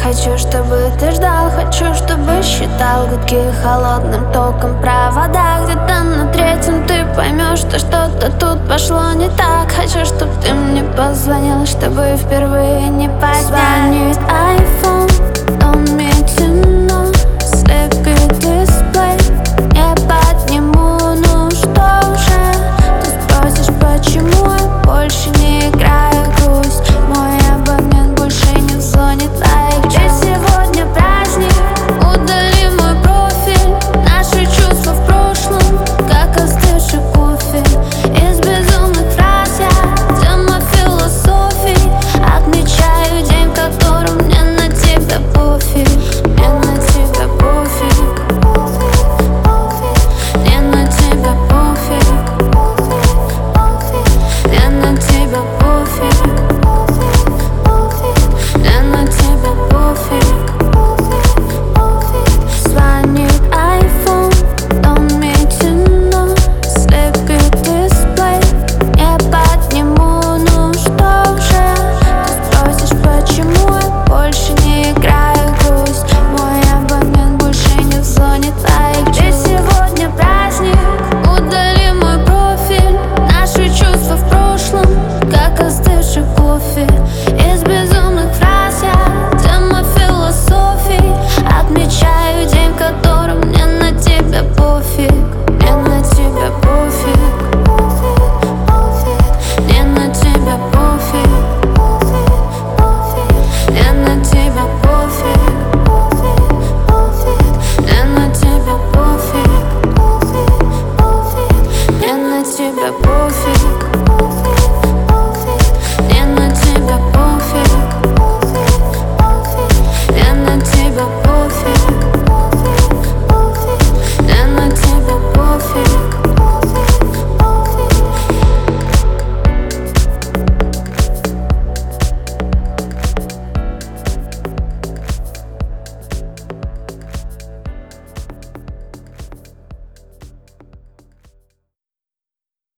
Хочу, чтобы ты ждал, хочу, чтобы считал гудки холодным током провода. Где-то на третьем ты поймешь, что что-то тут пошло не так. Хочу, чтобы ты мне позвонил, чтобы впервые не поднять. Звонит iPhone.